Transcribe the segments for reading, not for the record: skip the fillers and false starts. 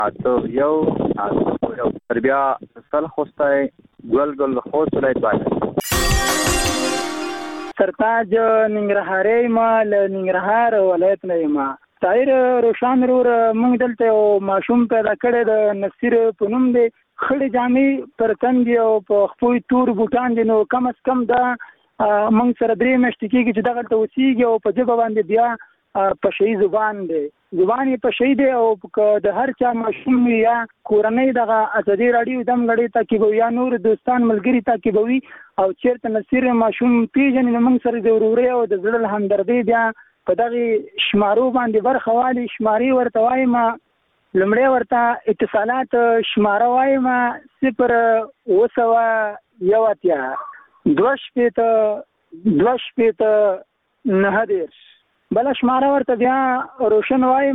اته یو تربیه سل خوستای ګل خوست ولایت باید سرتاج ننګرهاري ما له ننګرهار ولایت نه ما طاهر روشان رور موږ دلته ماشوم پیدا کړی د نصیر په نوم دی خړې جامې پر تن دی او په خپل تور بوټان دي نو کم از کم دا موږ سره درې میاشتې کېږي چې دغه ته اوسېږي او په ژبه باندې بیا په شي زبان دی زبان یې په شي دی او د هر چا ماشوم یا کورنۍ دغه ازادي راډیو دم غړي تعقیبوي یا نور دوستان ملګري تعقیبوي او چیرته نصیر ماشوم پیژنې موږ سره د وروري او د زړه همدردي بیا په دغه شمارو باندې برخه والی شماري ورته وایم لمړی ورته اتصالات شماره وایم 0 بل شماره ورته بیا روشن وایم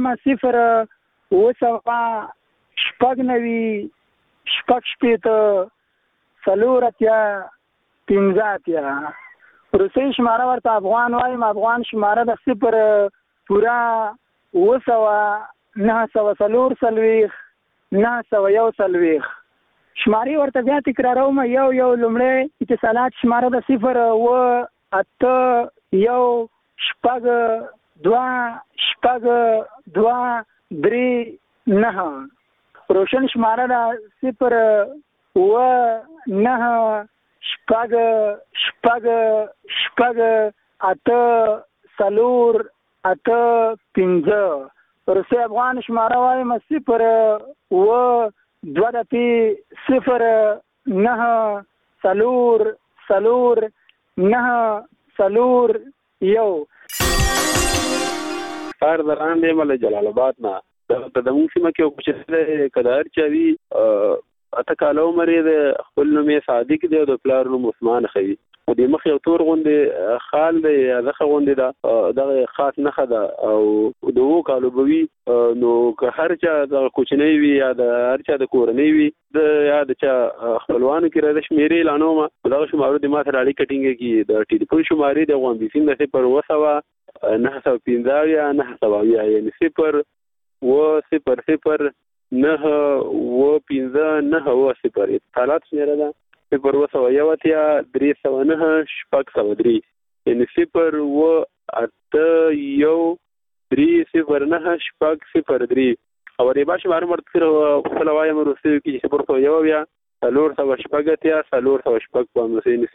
0 روسي شماره ورته افغان وایم افغان شماره د 0 شماري ورته بیا تکراروم یو لمړی اتصالات شماره د 0 روشن شماره د 0 روسي افغان شماره وایم 0 کار دران دی مله جلال آباد نه د موږ سیمه کې کوم چې کدار چوي اته کالو مری د خپل نوم صادق دی او د پلار نوم عثمان خوي او د مخ یو تور غوندې خال دی یا دغه غوندې دا خاص نه خدا او د وو کالو بوي نو که هر چا د کوچنی وي یا د هر چا د کورنۍ وي د یا د چا خپلوانو کې راځي شمیرې لانو ما دغه شمارو د ماته اړیکه ټینګه کی د ټلیفون شمارې د غوندې سیم د 0 یا 9 یعنی 0 اتصالات شمیره ده 0 یعنی 0 او ری باشه مارو مرته خپل وایم روسي کې 0 یا 3 شپږتیا 3 شپږ په نو یعنی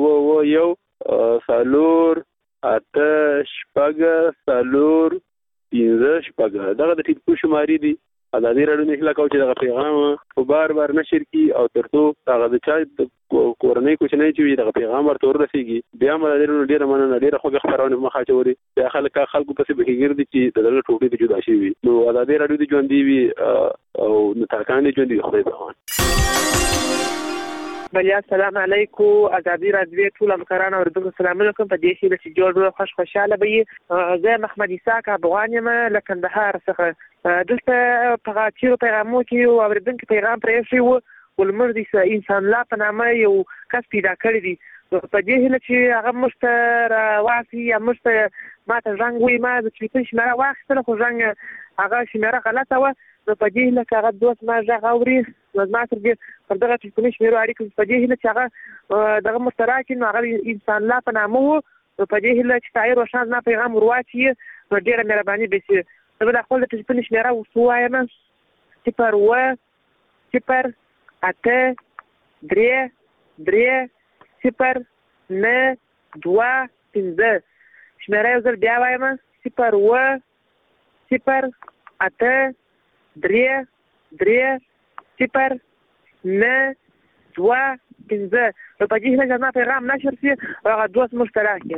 0 دغه د ټلیفون شمارې دي ازادي راډیو نه کلاکو چې دغه پیغام په بار نشر کی او ترڅو هغه د چا کورنۍ کوچنۍ چې دغه پیغام ورته ورسیږي بیا مله ډیره مننه ډیره خوږه خبرونه مخه چوري بیا خلکو پسې بهګردي چې دغه ټوټې د جدا شي وي نو ازادي راډیو د ژوند دی او نتاکان دي ژوند دی خدای په امان بلیا السلام علیکم ازادي راډیو ټول همکاران اوریدونکو السلام علیکم په دې شی چې جوړ خوشاله به زه محمد اسحاق افغان یم له کندهار څخه دلته په چیرو پیغامو کې اوریدونکو پیغام پرې شو ولمر دي انسان لا په نامه یو کس پیدا کړی دی په دې هله چې هغه مشتر واسي یا مشتر ماته څنګه وي ما د چیپن شماره واخیستله خو څنګه هغه شماره غلطه و نو په دې هله هغه دوست ما ځغ اوري ما تر دې پر دغه چیپن شماره اړیکې په دې هله چې هغه دغه مشترک نو هغه انسان لا په نامه و په دې هله چې طاهر روشان نه پیغام ورواچي نو ډیره مهرباني به شي زه د خپل چیپن شماره وسوایم 0 شماره یو ځل بیا وایم 0 په دې هله ځما پیغام نشر شي هغه دوست مشترک دی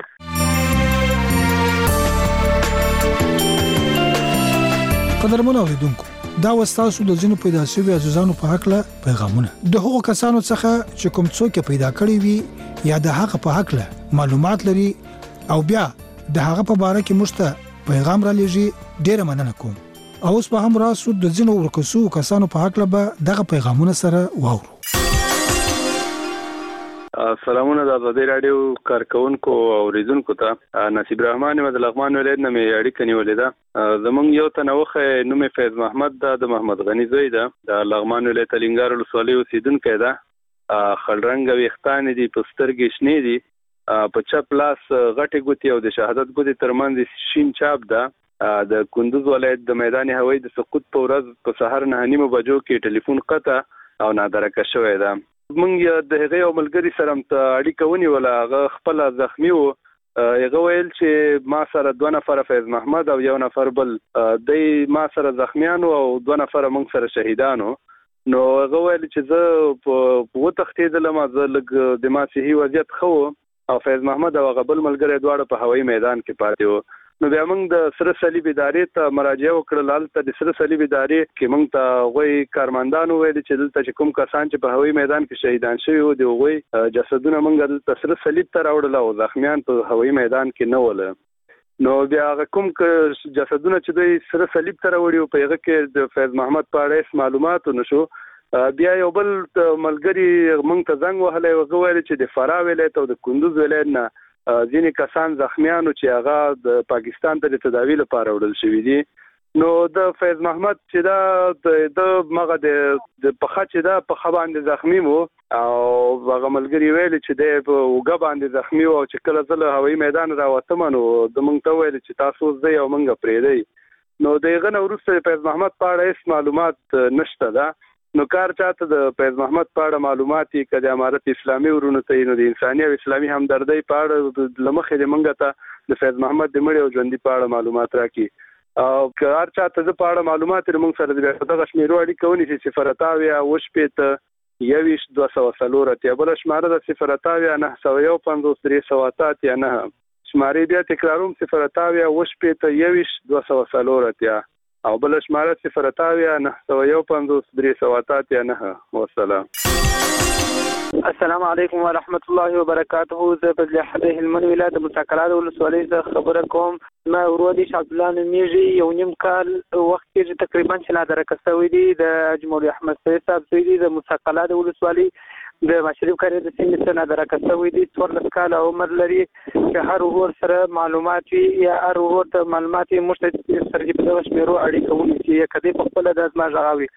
قدرمن اوریدونکو دا وستاسو د ځینو پیدا شوی عزیزانو په حق له پیغامونه د هغو کسانو څخه چې کوم څوک پیدا کړی وي یا د حق په حق له معلومات لري او بیا د هغه په باره کې مشته پیغام را لېږي ډیره مننه کوم او اوس په هم راسو د ځینو ورکسو کسانو په حق له دغه پیغامونه سره واورو سلامونه د ازادي رادیو کارکونکو او اوریدونکو ته نصیب رحمان د لغمان ولایت نه مې اړیکه نیولې ده. زمونږ یو تنوخه نوم فیض محمد د محمد غنی زوی ده د لغمان ولایت لنګار ولسوالۍ اوسیدونکی ده. خړرنګ ویښتان دي، پسترګې شنې دي، په چپ لاس غټې ګوتې او د شهادت ګوتې ترمنځ شین چاپ ده. د کندوز ولایت د میدان هوایي د سقوط په ورځ په سحر 9:30 بجو کې ټلیفون قطع او نادرکه شوی ده. موږ د هغه یو ملګری سره اړیکه ونیوله، هغه خپل زخمی و. هغه ویل چې ما سره 2 نفر فیض محمد او 1 نفر بل د ما سره زخمیانو او 2 نفر موږ سره شهیدانو. نو هغه ویل چې زه په تختیدلم، زه لږ د ما صحي وضعیت خو او فیض محمد او هغه بل ملګری دواړه په هوایي میدان کې پاتې وو. نو بیا موږ د سره صلیب ادارې ته مراجعه وکړه. هلته د سره صلیب ادارې کې موږ ته هغوی کارمندانو ویل چې دلته چې کوم کسان چې په هوایي میدان کې شهیدان شوي وو د هغوی جسدونه موږ دلته سره صلیب ته راوړل او زخمیان په هوایي میدان کې نه ول. نو بیا هغه کوم جسدونه چې دوی سره صلیب ته راوړي په هغه کې د فیض محمد په اړه معلومات نشو. بیا یو بل ملګری موږ ته زنګ وهلی، هغه ویل چې د فراه ولایت او د کندوز ولایت نه ځینې کسان زخمیانو چې هغه د پاکستان ته د تداوی لپاره وړل شوي دي. نو د فیض محمد چې دا د مغه د پخه چې دا په خباندې زخمی وو او هغه ملګری ویل چې د وګ باندې زخمی وو چې کله زله هوایي میدان راوتم نو د موږ ته ویل چې تاسو زه او موږ پرې دی. نو دغه نو وروسته فیض محمد په اړه هیڅ معلومات نشته ده. نو کار چاته د فیض محمد په اړه معلوماتي کده امارت اسلامي ورونه ته نو د انساني او اسلامي همدردی په اړه لمخې د منګه ته د فیض محمد د مړي او ژوندۍ په اړه معلومات راکړي او کار چاته د په اړه معلومات موږ سره د دغه شمیرو اړیکه ونی چې 0 وشپېته 22 بل شماره د 0 951 309 شماره بیا تکراروم 0 وشپېته 22 او بل شماره 0 951 309 والسلام. السلام علیکم ورحمت الله وبرکاته. زه په لحظه هلمند ولایت متکلات ولسوالۍ څخه خبره کوم. ما ورودي عبدالله نمیږي، یو نیم کال وخت کې تقریبا چې نادرکه شوی دی د جمهوریت احمد سید صاحب سوی دی د متکلات ولسوالۍ د مشرف کاری د سیمې څخه نادرکه شوی دی. 14 کال عمر لري چې هر ور سره معلومات یا هر ور ته معلومات مشته سره په دغه شمیرو اړیکه ونی چې کدی په خپل د ازما ژغاوي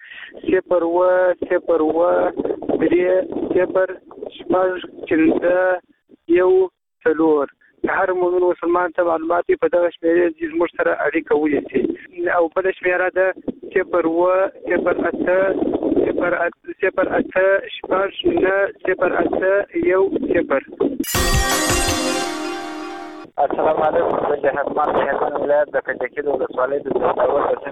0 هر مومن مسلمان ته معلومات په دغه شمیرې د زموږ سره اړیکه ونیسي او بل شمیره ده 0 السلام علیکم. زه حتمان د هلمند ولایت د کجکي د ولسوالۍ د زړور د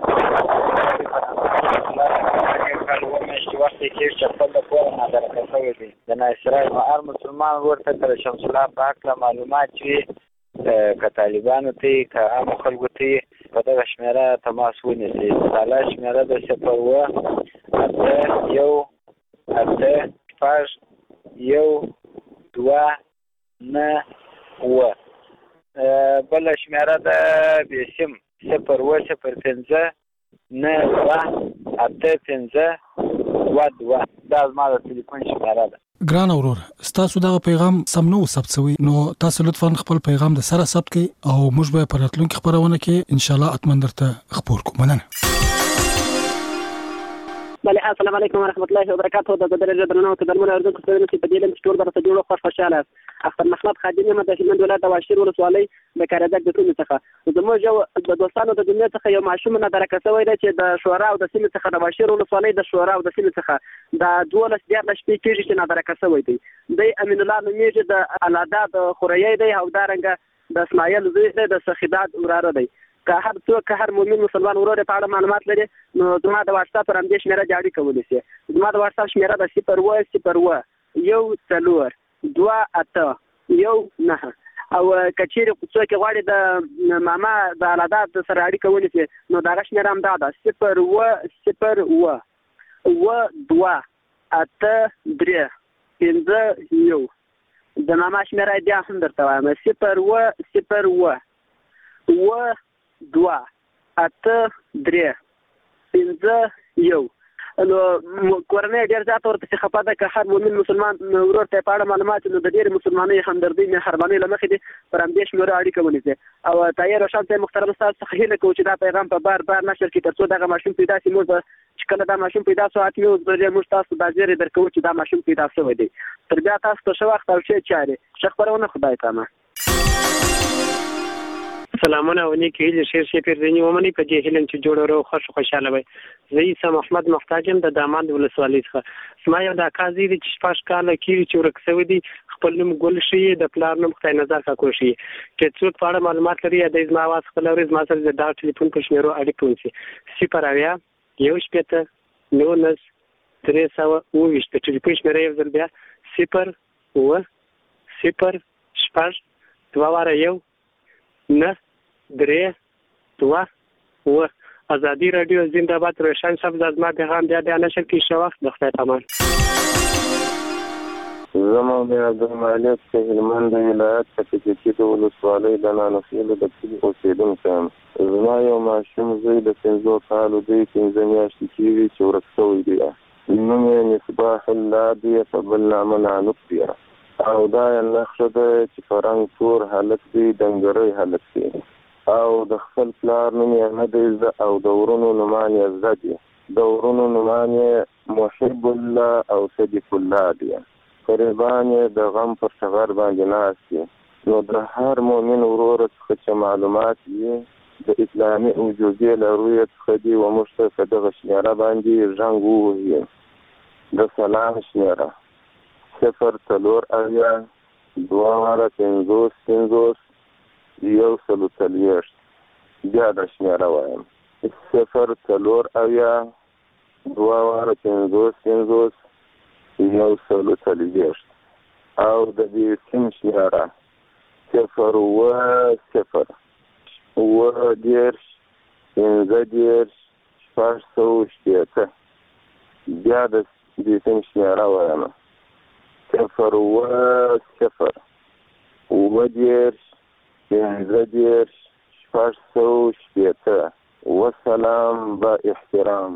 وخت کې چې خپل د کور نادرکه شوی دی د ناصرای هر مسلمان ورته تر شمس الله پاک له معلومات چې که طالبانو ته که عام خلکو ته په دغه شمیره تماس ونیسي. تعالی شمیره د 0 بل شمیره د بیسیم 0 دا زما د ټلیفون شمیره ده. ګران اورور، ستاسو دغه پیغام سم نو ثبت شوی، نو تاسو لطفا خپل پیغام د سره ثبت کړئ او موږ به په راتلونکي خبرونه کې ان شاء الله اتمن درته خبر کوم. مننه. بله السلام علیکم ورحمت الله وبرکاته. د درجه درنو کډمن اردن کو څنګه چې په دې لم چې ټول برته جوړ خوشاله اختر محمد خادم یم د هلمند ولایت واشیر ولسوالۍ د کاردک د ټول څخه زموږ د دوستانو د دنیا څخه یو معشوم نه درکه شوی دی چې د شورا او د سیمې څخه د واشیر ولسوالۍ د شورا او د سیمې څخه د 12 شپې کېږي چې نه درکه شوی دی. د امین الله نومیږي د الادا د خوريي دی او دارنګ د اسماعیل زوی دی د سخیدات وراره دی. که هر څوک که هر مؤمن مسلمان ورور په اړه معلومات لري نو زما د واتس اپ رمدې شمیره جاری کولی شي. زما د واتس اپ شمیره د 0 او کچېره څوک غواړي د ماما د الادا سره اړیکه ونیسي نو دا شمیره هم ده 0 د ماما شمیره بیا هم درته وایم 0 2 8 3 5 1 نو کورنۍ ډېر زیات ورپسې خفه ده که هر مؤمن مسلمان ورور ته په اړه معلومات نو د ډېرې مسلمانۍ همدردۍ مهربانۍ له مخې دي پر همدې شمېره اړیکه ونیسي او طاهر روشن صاحب محترم استاد څخه هیله کوو چې دا پیغام په بار بار نشر کړي تر څو دغه ماشوم پیدا شي. موږ چې کله دا ماشوم پیدا شو حتمي اوس به موږ تاسو دا زیری درکوو چې دا ماشوم پیدا شوی دی. تر بیا تاسو ته ښه وخت او ښې چارې. ښه خپرونه خدای پامه. سلامونه او نیک هیلې شیر پیرزنی ومني په دې هیلم چې جوړ ورو خوشاله وي. زه عیسی محمد محتاجم د داماد ولسوالۍ څخه. زما یو د اکا زوی دی چې 6 کاله کېږي چې ورک شوی دی. خپل نوم ګل شي د پلار نوم خدای نظر کاکو شي. که څوک په اړه معلومات لري یا د زما اواز خپل اوري زما سره د دا ټلیفون په شمیرو اړیکه ونیسي 0 19 328 د ټلیفون شمیره یو ځل بیا 0 0 شپږ 2 1 9 3 2 ازادي رادیو زنده‌باد. روشن صاحب زما پیغام بیا نشر کی شو وخت د خدای پامان. زما د عبدالمالک په هلمند ولایت کې چې د ولسوالۍ د نانوخیل د کلي اوسیدونکی یم. زما یو ماشوم زوی د 15 کالو دی 15 میاشتې کېږي چې ورک شوی دی. نوم یې مصباح الله دی په بل نامه نانوک دی او دا یې نښه ده چې فرنګ تور هلک دی ډنګری هلک دی او د خپل پلار نوم یې نه دی او د ورونو نومان یې زده دي. د ورونو نومان یې محب الله او صدیق الله دي. قربان یې د غم پر ټغر باندې ناست دي. نو د هر مؤمن ورور څخه چې معلومات یې د اسلامي وجودي له رویې څخه دي و موږ ته په دغه شمیره باندې زنګ ووهي. د سلام شمیره 0 4 اویا 2 5 5 یو سلو تلیشت. بیا د شمیره وایم 0 4 اویا 2 5 5 یو سلو تلیشت او د دې سیم شمیره 0 0 و دیرش 15 6 بیا د دې سیم شمیره وایم 0 0 و دیرش 15 6 وسلام با احترام.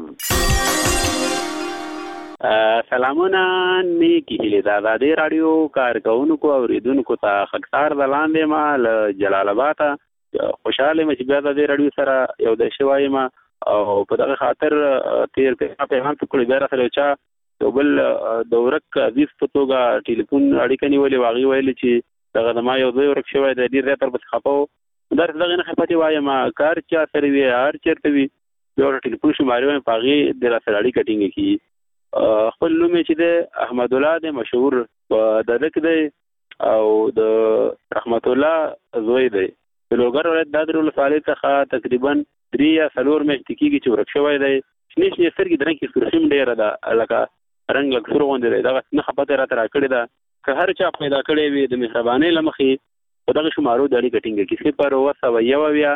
سلامونه نیکی هیلې د ازادي رادیو کارکونکو او اوریدونکو ته خکسار د لاندې ما له جلال آباد خوشاله مې چې بیا د ازادي رادیو سره یو د شوای ما او په دغه خاطر تیر پیغام ټکول بیا سره چا یو بل د ورک عزیز په توګه ټلیفون اړیکه نیولې واغې ویل چې دغه د ما یو ځای ورک شوی د ډېر زیاتره پسې خفه و درس دغه نه خفتې وایم کار چا سره وي هر چېرته وي بیا ورته ټلیفون شمارې وایم په هغې د راسره اړیکه ټینګه کړي. خپل نوم یې چې دی احمد الله دی مشهور په ددک دی او د رحمت الله زوی دی. د لوګر ولایت دادر ولسوالۍ څخه تقریبا 3 یا 4 میاشتې کېږي چې ورک شوی دی. شنې شنې سترګې د رنګ کې سرخیم ډېره ده لکه رنګ لږ سور غوندې دی. دغه نه خپته راته راکړې ده که هر چا پیدا کړی وي د مهربانۍ له مخې په دغه شمارو د اړیکه ټینګه کړي 0 1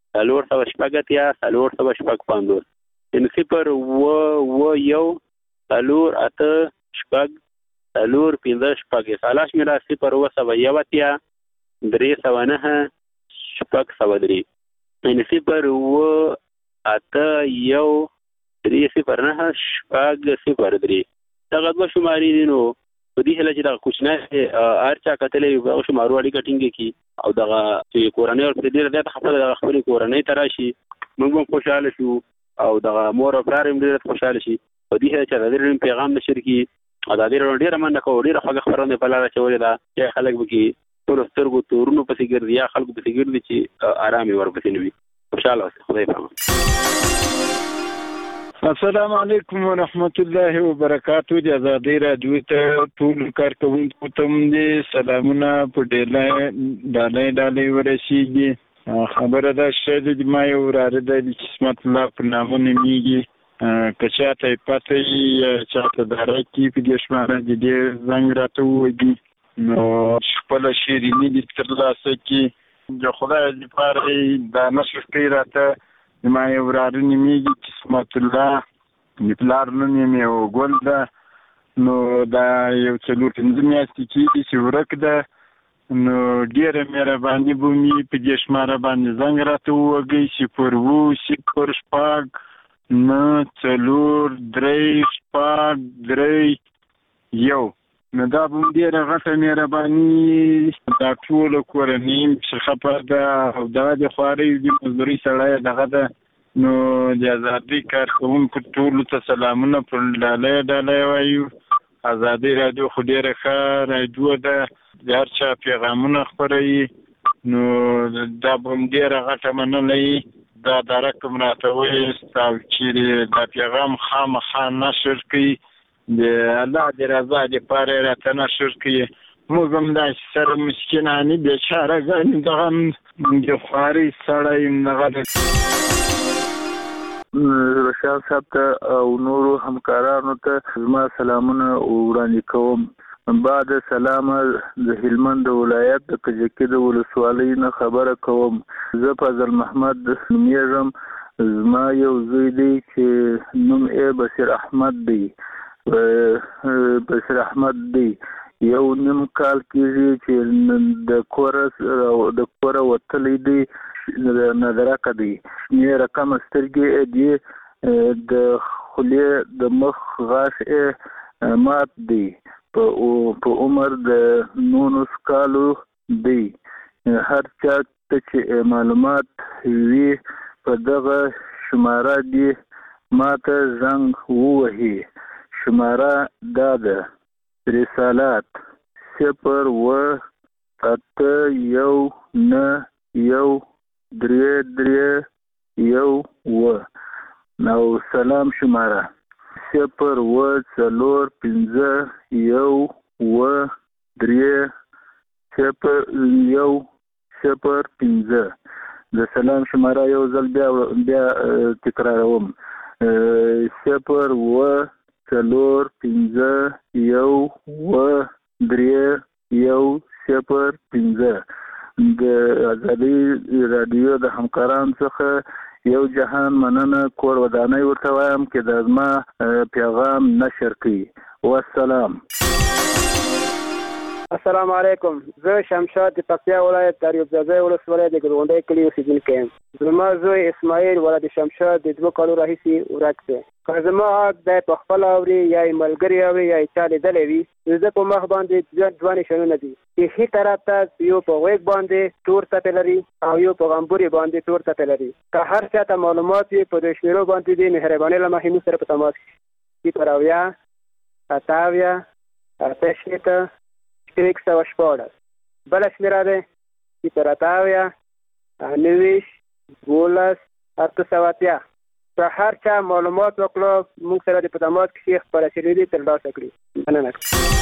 4 4 50 یعنې 0 1 4 8 6 4 5 ساله شمیره 0 1 3 9 6 یعنې 0 8 1 3 9 6 دغه دوه شمارې دي. نو په دې هیله چې دغه کوچنی هر چا کتلی وي په هغه شمارو اړیکه ټینګه کړي او دغه چې کورنۍ ورپسې ډېره زیاته خفه ده دغه خپلې کورنۍ ته راشي موږ هم خوشحاله شو او دغه مور او پلار هم ډېره خوشحاله شي. په دې هیله چې ازادي راډیو پیغام نشر کړي ازادي راډیو ډېره مننه کوو ډېره خوږه خپرونه په لاره اچولې ده چې خلک به کې ټولو سترګو تورونو پسې ګرځي یا خلکو پسې ګرځي چې آرام یې ورپسې نه وي. خوشحاله اوسئ. خدای پامان. السلام علیکم ورحمت الله وبرکاتہ. د ازادي رادیو ته ټول کارکونکو ته دې سلامونه په ډالۍ ورسیږي. خبره ده چې ما یو وراره دی چې اسمت الله په نامه نومیږي. که چاته یې پته وي یا چاته داره کړي په دې شماره د دې زنګ راته ووهي نو خپله شیریني دې ترلاسه کړي. د خدای لپاره یې دا نشر کړي راته. ما یو وراره نومیږي چې اسمت الله د پلار نوم یې میوه ګل ده. نو دا یو 4-5 میاشتې کېږي چې ورک ده. نو ډېره مهرباني به مې په دې شماره باندې زنګ راته ووهئ 0 0 6 943 نو دا به ډېره غټه مهرباني دا ټول کورنۍ څخه پرده او دغه د خوارۍ د مزدوري سړی دغه ده نو د ازادۍ کارکوونکو ټولو ته سلامونه په ډالۍ وایو. ازادۍ راډیو خو ډېره ښه راډیو ده د هر چا پیغامونه خپروي نو دا به هم ډېره غټه مننه وي. دا رقم راته وایست او چیرې دا پیغام خامخا نشر کړي د الله د رضا دپاره یې راته نشر کړي. موږ هم داسې سره مسکینانې بېچاره ګڼو دغه د خوارۍ سړی دغه رشاد صاحب ته او نورو همکارانو ته زما سلامونه وړاندې کوم. بعد سلامه د هلمند ولایت د کجکي د ولسوالۍ نه خبره کوم. زه فضل محمد نومیږم. زما یو زوی دی چې نوم یې بصیر احمد دی. یو نیم کال کېږي چې د کوره وتلی دی نادرکه دی. شنې رقم سترګې دی د خولې د مخ غاښ مات دی. په عمر د 19 کالو دی. هر چا ته چې معلومات وي په دغه شماره دی ماته زنګ ووهي. شماره دا ده رسالات 0191331 او سلام شماره 040130105. د سلام شماره یو ځل بیا تکراروم 040130105. د ازادۍ راډیو د همکارانو څخه یو جهان مننه. کور ودانۍ ورته وایم چې د زما پیغام نشر کړي. والسلام. السلام علیکم. زه شمشاد د پکتیا ولایت دریاب زاده ولسوالۍ د ګلغونډۍ کلي اوسېدونکی یم. زما زوی اسماعیل ولد شمشاد د 2 کالو راهیسې ورک دی. که زما غږ دی په خپله اوري یا یې ملګري اوري یا یې چا لیدلی وي زه په مخ باندې دوه نښانونه دي چې ښي طرف ته یو په غوږ باندې تور څپې لري او یو په غمبوري باندې تور څپې لري. که هر چا ته معلومات وي په دې شمیرو باندې دي مهرباني له مخې موږ سره په تماس کړي. 080 بله شمېره دی 080 که هر چا معلومات وکړو موږ سره د په تماس کې خپله شریدي ترلاسه کړي. مننه.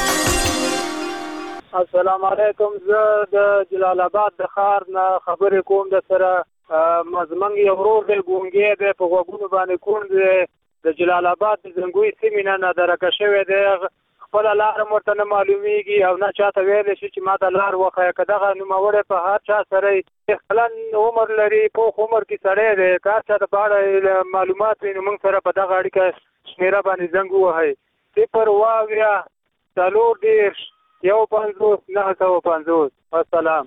السلام علیکم. زه د جلال آباد د ښار نه خبرې کوم. د سره زموږ یو ورور دی ګونګی دی په غوږونو باندې کوڼ دی د جلال آباد د زنګوی سیمې نه نادرکه شوی دی. خپله لاره م ورته نه معلومیږي او نه چاته ویلی شي چې ما ته لار وښیه. که دغه نوموړی په هر چا سره کلن عمر لري پوخ عمر کې سړی دی که هر چا ته په اړه معلومات وي نو موږ سره په دغه اړیکه شمېره باندې زنګ ووهئ 020 150 السلام.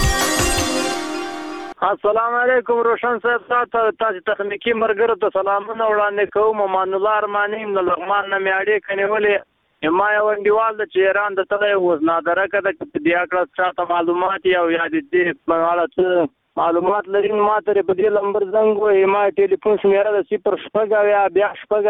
السلام علیکم. روشن صاحب تاسو تخنیکی مرګرو ته سلامونه وړاندې کوم. امان الله ارماني د لغمان نه مې اړیکه نیولې. ما یو انډیوال د چې ایران د تللی اوس نادرکه ده که په دې هکله چاته معلومات او یا د دې په اړه څه معلومات لري نو ما ته په دې نمبر زنګ ووهئ. ما ټلیفون شمېره د 0 بیا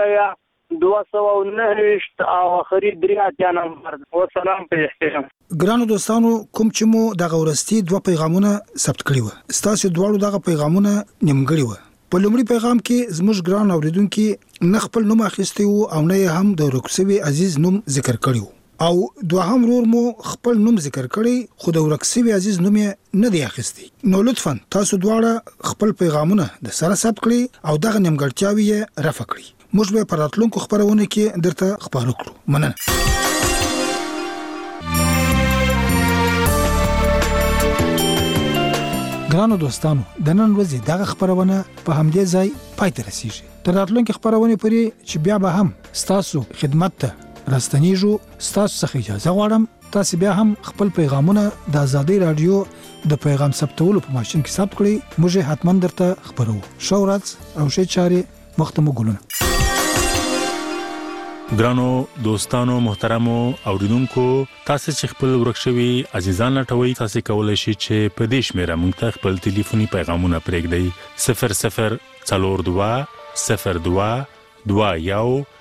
209 او آخري 83 نمبر. والسلام په احترام. ګرانو دوستانو کوم چې مو دغه ورستي 2 پیغامونه ثبت کړي وو ستاسو دواړو دغه پیغامونه نیمګړي وو. په لومړي پیغام کې زموږ ګران اوریدونکو نه خپل نوم اخیستی وو او نه هم د ورکسوي عزیز نوم ذکر کړی وو او دوهم ورور مو خپل نوم ذکر کړی خو د ورکسوي عزیز نوم نه دی اخیستی. نو لطفا تاسو دواړه خپل پیغامونه د سره ثبت کړئ او دغه نیمګړتیاوې رفع کړئ. موږ به په راتلونکو خبرونه کې درته خبرو کړو. مننه. ګرانو دوستانو د نن ورځې دغه خبرونه په همدې ځای پای ته رسیږي. تر راتلونکي خبرونه پورې چې بیا به هم ستاسو خدمت ته راستنیږو. ستاسو څخه اجازه غواړم تاسو بیا هم خپل پیغامونه د ازادۍ رادیو د پیغام ثبتولو په ماشين کې ثبت کړئ. موږ حتمن درته خبرو. شو ورځ او ښه چاري وخت مو ګلونه. ګرانو دوستانو محترمو اوریدونکو تاسو چې خپل ورکشوي عزیزان لټوي تاسو کولای شئ چې په دې شمیره موږ ته خپل ټلیفوني پیغامونه پرېږدئ 0042 02 21